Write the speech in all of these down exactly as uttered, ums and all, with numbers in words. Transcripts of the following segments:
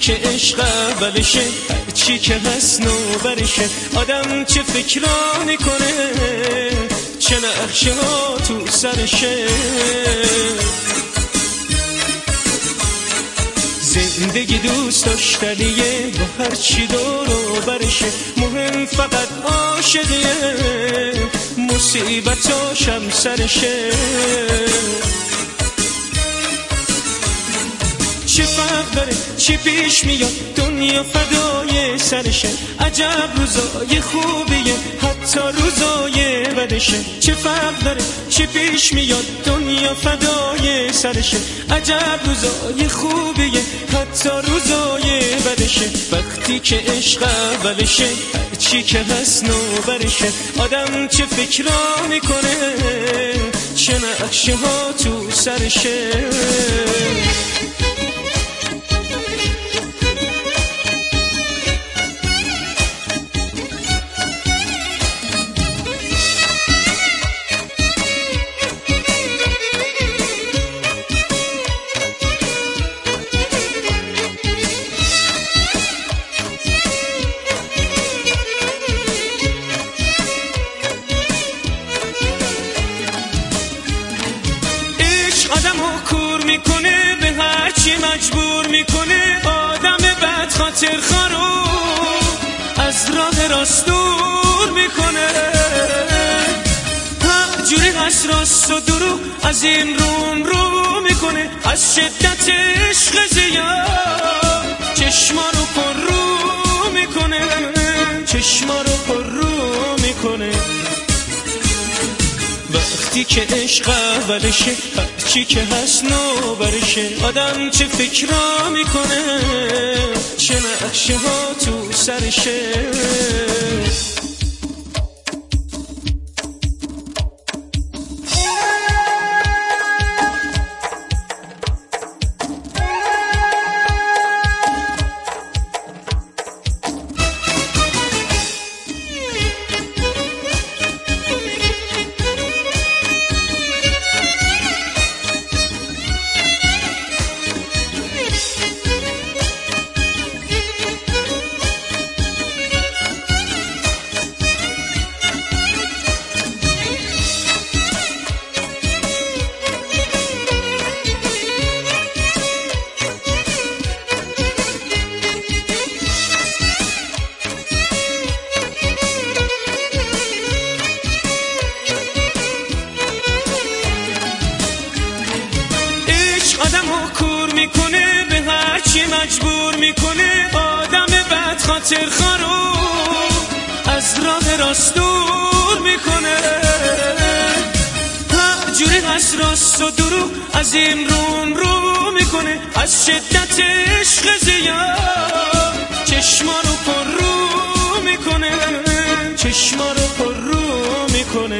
که عشق اولشه، چی که هست نوبرشه. آدم چه فکرا میکنه، چه نقشه ها تو سرشه. زندگی دوست داشتنیه، با هر چی دور و برشه. مهم فقط عاشقیه، مصیبتاش هم سرشه. چه فرق داره چی پیش میاد، دنیا فدای سرشه. عجب روزای خوبیه، حتی روزای بدشه. چه فرق داره چی پیش میاد، دنیا فدای سرشه. عجب روزای خوبیه، حتی روزای بدشه. وقتی که عشق اولشه، چی که هست نوبرشه. آدم چه فکرا میکنه، چه نقشه ها تو سرشه. آدمو کور میکنه، به هر چی مجبور میکنه. آدم بد خاطر خارو از راه راست دور میکنه. همجوری هست راست و دروغ، از این رون رو میکنه. از شدت عشق زیاد چشما رو پر رو میکنه، چشما رو پر رو میکنه. وقتی که عشق اولشه، چی که هست نوبرشه. آدم چه فکرا میکنه، چه نقشه ها تو سرشه. آدمو کور میکنه، به هر چی مجبور میکنه. آدم بد خاطر خارو از راه راست دور میکنه. همجوری هست راست و دروغ، از این رون رو میکنه. از شدت عشق زیاد چشما رو پر رو میکنه، چشما رو پر رو میکنه.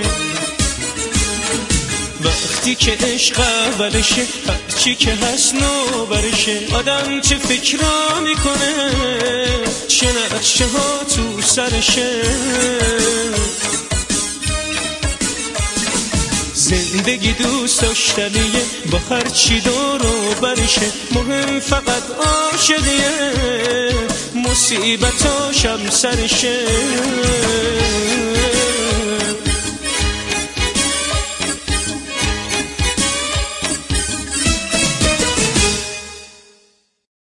وقتی که عشق اولشه، چی که هست نوبرشه. آدم چه فکرا میکنه، چه نقشه ها تو سرشه. زندگی دوست داشتنیه، با هر چی دور و برشه. مهم فقط عاشقیه، مصیبتاش هم سرشه.